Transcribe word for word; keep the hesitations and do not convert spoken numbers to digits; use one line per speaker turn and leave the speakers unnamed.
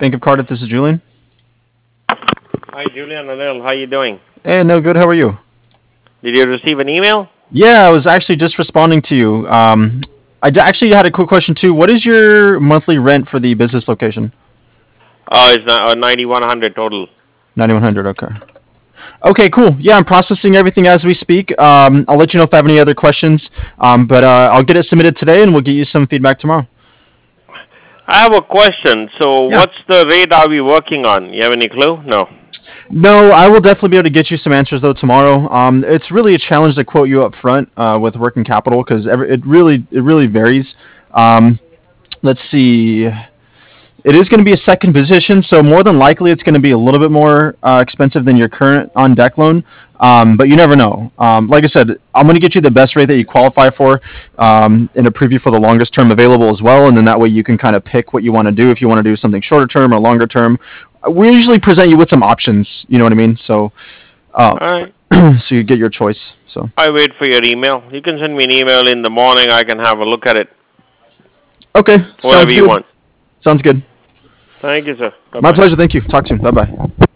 Bank of Cardiff. This is Julian.
Hi, Julian Anil. How you doing?
Hey, no good. How are you?
Did you receive an email?
Yeah, I was actually just responding to you. Um, I d- actually had a quick question too. What is your monthly rent for the business location?
Oh, it's not, uh, ninety-one hundred total.
ninety-one hundred. Okay. Okay, cool. Yeah, I'm processing everything as we speak. Um, I'll let you know if I have any other questions. Um, but uh, I'll get it submitted today, and we'll get you some feedback tomorrow.
I have a question. So,
Yeah.
what's the rate are we working on? You have any clue? No.
No, I will definitely be able to get you some answers though tomorrow. Um, it's really a challenge to quote you up front uh, with working capital because it really it really varies. Um, let's see. It is going to be a second position, so more than likely it's going to be a little bit more uh, expensive than your current on deck loan. Um, but you never know. Um, like I said, I'm going to get you the best rate that you qualify for um, in a preview for the longest term available as well, and then that way you can kind of pick what you want to do if you want to do something shorter term or longer term. We usually present you with some options. You know what I mean? So, uh,
All right.
so you get your choice. So.
I wait for your email. You can send me an email in the morning. I can have a look at it.
Okay,
Whatever
sounds
you
good.
want.
Sounds good.
Thank you, sir.
My
Bye-bye.
pleasure. Thank you. Talk soon. Bye bye.